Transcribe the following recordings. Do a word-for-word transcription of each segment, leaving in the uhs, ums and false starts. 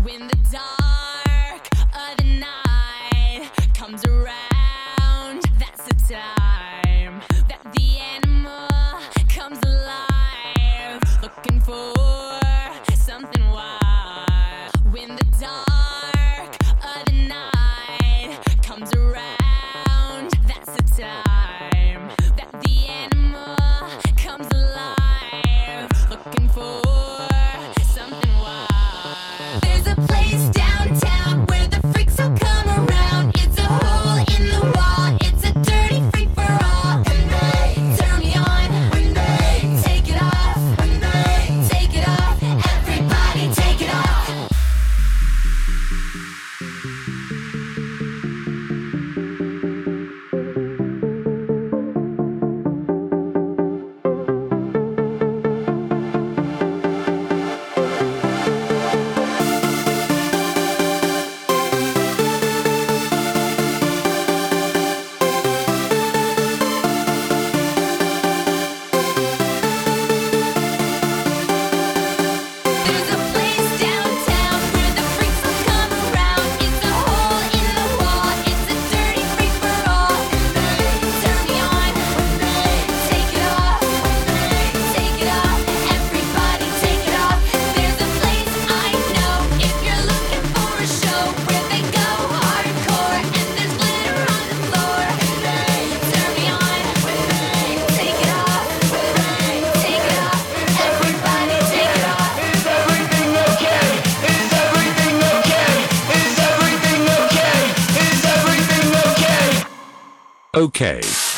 When the dark of the night comes around, that's the time that the animal comes alive, looking for something wild. When the dark of the night comes around, that's the time that the animal comes alive, looking for something wild. There's a place downtown where the freaks all come around. It's a hole in the wall, it's a dirty free for all. When they turn me on, when they take it off, when they take it off, everybody take it off. There's a place downtown where the freaks will come around. It's a hole in the wall, it's a dirty free for all. Turn me on, take it off, take it off, everybody take it off. There's a place I know if you're looking for a show where they go hardcore and there's glitter on the floor. Turn me on, take it off, take it off, everybody take it off. Is everything okay? Is everything okay? Is everything okay? Is everything okay? Okay.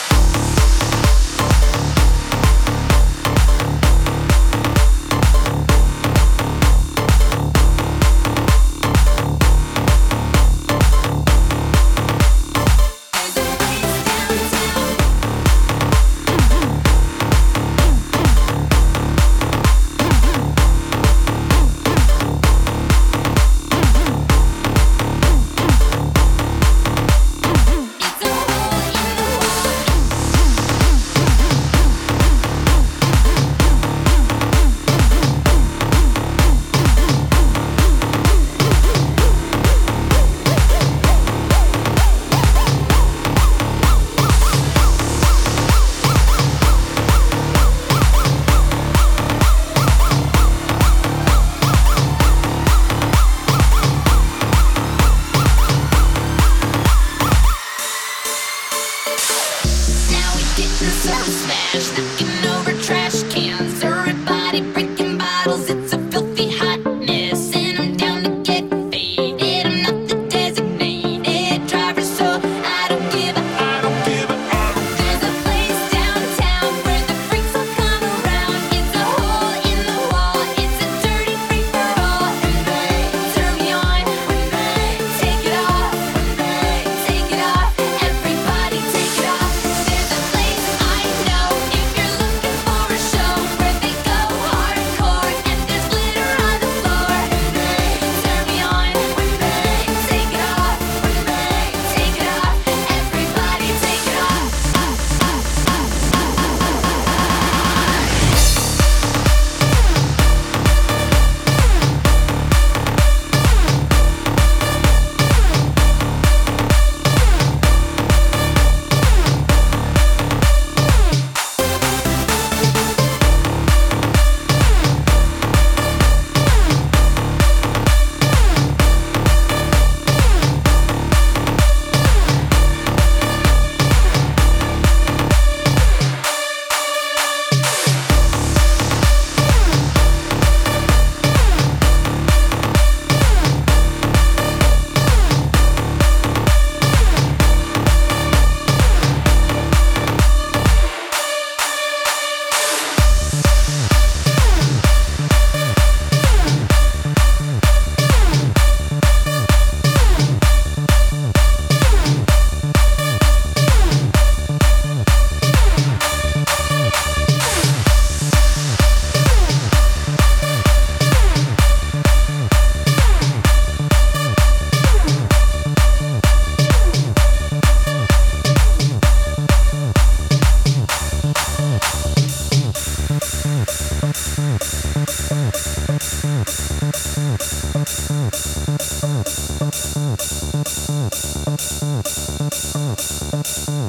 There's a place downtown. It's a hole in the wall.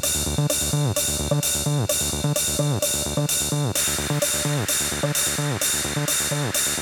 Thank